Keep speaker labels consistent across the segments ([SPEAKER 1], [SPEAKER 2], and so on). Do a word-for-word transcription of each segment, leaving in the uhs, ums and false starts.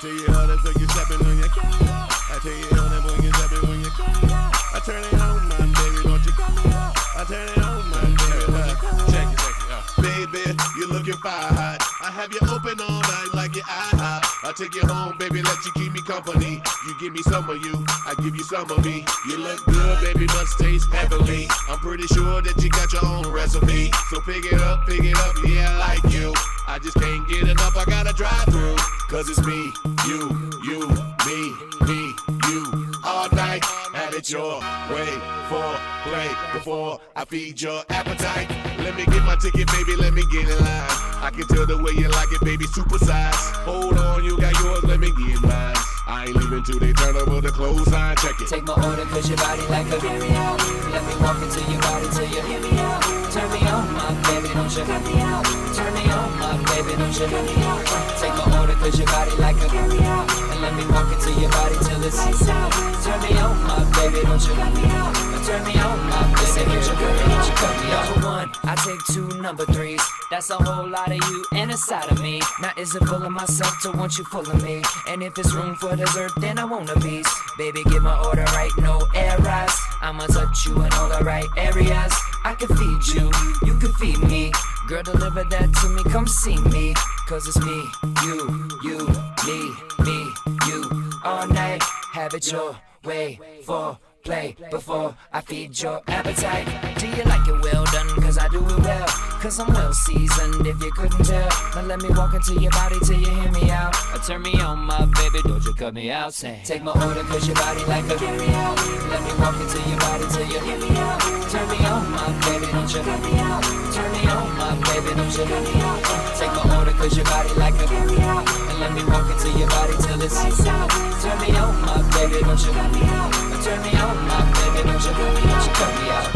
[SPEAKER 1] tell you how that's when you stepping when you carry out. I tell you how that when you stepping when you carry out. I turn it on, my baby, don't you cut me out. I turn it on, my baby, when you cut me out. Check it, check it, uh. Baby, you looking fire hot. I have you open all night like your IHOP. I take you home, baby, let you keep me company. You give me some of you, I give you some of me. You look good, baby, must taste heavenly. I'm pretty sure that you got your own recipe. So pick it up, pick it up, yeah, I like you. I just can't get enough, I gotta drive through. Cause it's me, you, you, me, me, you. All night, have it your way. For play before I feed your appetite. Let me get my ticket, baby, let me get in line. I can tell the way you like it, baby, supersize. Hold on, you got yours, let me get mine. I ain't leaving till they turn over the clothesline, check it.
[SPEAKER 2] Take my order, cause your body like a carry out. Let me walk into your body till you hear me out. Turn me on, my baby, don't you cut me out. Turn me on, my baby, don't you cut me out. Take my order, cause your body like a carry out. And let me walk into your body till it's lights out. Turn me on, my baby, don't you cut me out. Turn me on, my baby, don't you cut me out. You cut me out. Number one, I take two number threes. That's a whole lot of you and a side of me. Now is it full of myself to want you full of me? And if it's room for dessert, then I want a piece. Baby, get my order right, no errors. I'ma touch you in all the right areas. I can feed you, you can feed me. Girl, deliver that to me, come see me. Cause it's me, you, you, me, me, you. All night, have it your way. For play before I feed your appetite. Do you like it well done? Cause I do it well. Cause I'm well seasoned if you couldn't tell. Now let me walk into your body till you hear me out. Or turn me on, my baby, don't you cut me out. Say, take my order cause your body like a carry out. Let me walk into your body till you hear me out. Turn me on, my baby, don't you cut me out. Turn me on, my baby, don't you cut me out. Take my order cause your body like a carry out. And let me walk into your body till it's lights out. Turn me on, my baby, don't you cut me out. Turn me on, my baby, don't you cut me out. You cut me out.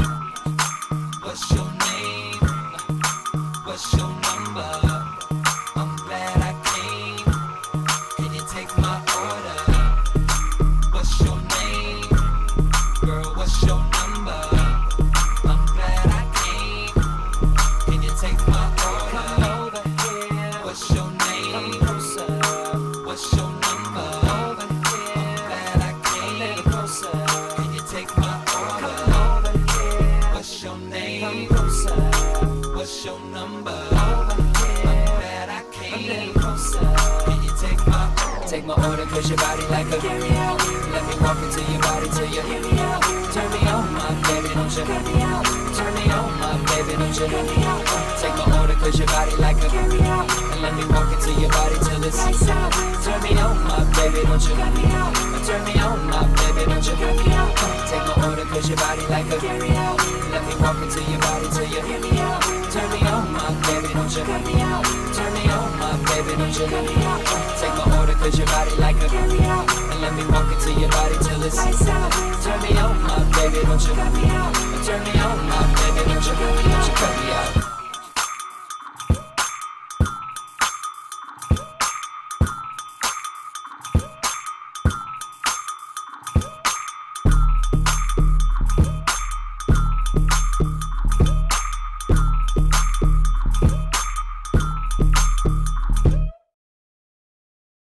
[SPEAKER 2] What's your name? What's your number? I'm glad I came. Can you take my order? What's your name? Girl, what's your number? I'm glad I came. Can you take my order? Come over here. What's your name? Come closer. What's your number? Over here. I'm glad I came. A little closer. Can you take my order? Come over here. What's your name? Come closer. What's your number? Over here. I'm glad I came. A little closer. Can you take my order? Take my order cause your body like a carry out. Let me walk into your body till you hear me out. Turn me on, my baby, don't you cut me out. Turn me on, my baby, don't you cut me out. Take my order cause your body like a carry out. And let me walk into your body till it's lights out. Turn me on, my baby, don't you cut me out. Turn me on, my baby, don't you cut me out. Take my order cause your body like a carry out. Let me walk into your body till you hear me out. Turn me on, my baby, don't you cut me out. Turn me on, my baby, don't you cut me out. Take my order cause your body like a carry out. And let me walk into your body till it's lights out. Turn me on, my baby, don't you cut me out. Turn me on, my